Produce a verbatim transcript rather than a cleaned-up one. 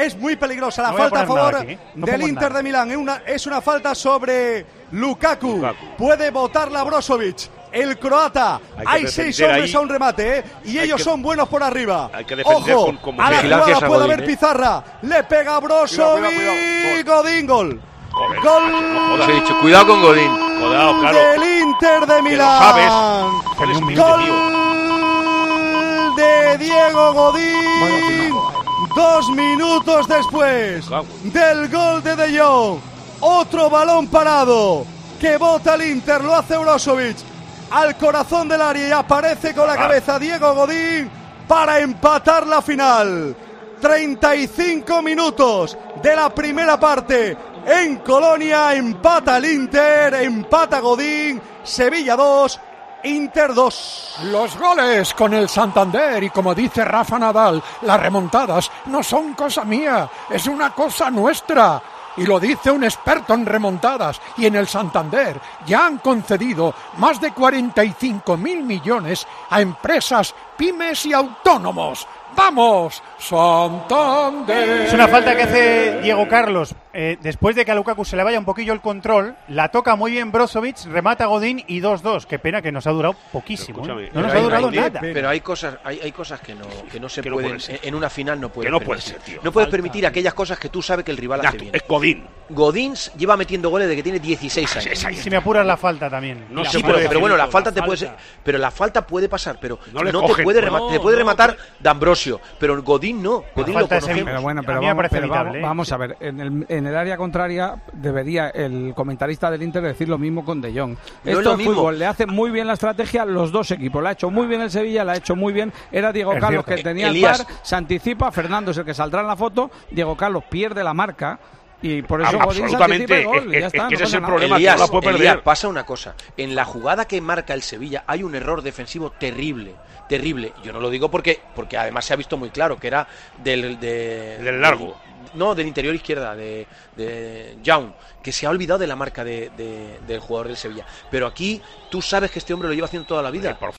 es muy peligrosa la falta a favor no del Inter nada. de Milán. Es una, es una falta sobre Lukaku. Lukaku. Puede botarla Brozovic. El croata, hay, hay seis hombres ahí a un remate, ¿eh? Y hay ellos que, son buenos por arriba. Hay que defender Ojo, con, como a la jugada puede Godín, haber ¿eh? pizarra. Le pega Brozovic. Godín, gol. Joder, gol. No os he dicho, cuidado con Godín. Cuidado, claro. Del Inter de Milán. Sabes. Gol de Diego Godín. Bueno, Dos minutos después del gol de De Jong. Otro balón parado que bota el Inter. Lo hace Brozovic al corazón del área y aparece con la cabeza Diego Godín para empatar la final. treinta y cinco minutos de la primera parte en Colonia, empata el Inter, empata Godín, Sevilla dos, Inter dos. Los goles con el Santander y como dice Rafa Nadal, las remontadas no son cosa mía, es una cosa nuestra. Y lo dice un experto en remontadas. Y en el Santander ya han concedido más de cuarenta y cinco mil millones a empresas, pymes y autónomos. ¡Vamos, Santander! Es una falta que hace Diego Carlos. Eh, después de que a Lukaku se le vaya un poquillo el control, la toca muy bien Brozovic, remata Godín y dos dos. Qué pena que nos ha durado poquísimo. ¿eh? No nos ha durado hay, nada. Pero hay cosas, hay, hay cosas que no, que no se que pueden. No puede en una final no puedes no permitir. Puede ser, tío. No puedes Falta. permitir aquellas cosas que tú sabes que el rival hace bien. Es Godín. Godín lleva metiendo goles desde que tiene dieciséis años. Si me apuras la falta también. No sí, se pero, puede pero bueno, la falta la te falta. puede ser, pero la falta puede pasar, pero no, no, no te puede rematar, no, te puede no, rematar D'Ambrosio, pero Godín no. Godín lo conocemos. Pero bueno, pero, a mí me vamos, parece pero vamos, evitable, ¿eh? vamos a ver, en el, en el área contraria debería el comentarista del Inter decir lo mismo con De Jong. No Esto es lo es mismo. fútbol, le hace muy bien la estrategia los dos equipos. La ha hecho muy bien el Sevilla, la ha hecho muy bien. Era Diego Es Carlos cierto. que tenía Elías. el par, se anticipa, Fernando es el que saldrá en la foto, Diego Carlos pierde la marca. Y por eso Ah, Godín se anticipa el gol, es, y ya es, está, es que no ese es el pasa problema, Elías, que no la puede perder. Elías, pasa una cosa. En la jugada que marca el Sevilla hay un error defensivo terrible, terrible. Yo no lo digo porque porque además se ha visto muy claro que era del de, del largo. De, no, del interior izquierda, de, de Young, que se ha olvidado de la marca de, de, del jugador del Sevilla. Pero aquí tú sabes que este hombre lo lleva haciendo toda la vida. Eh, por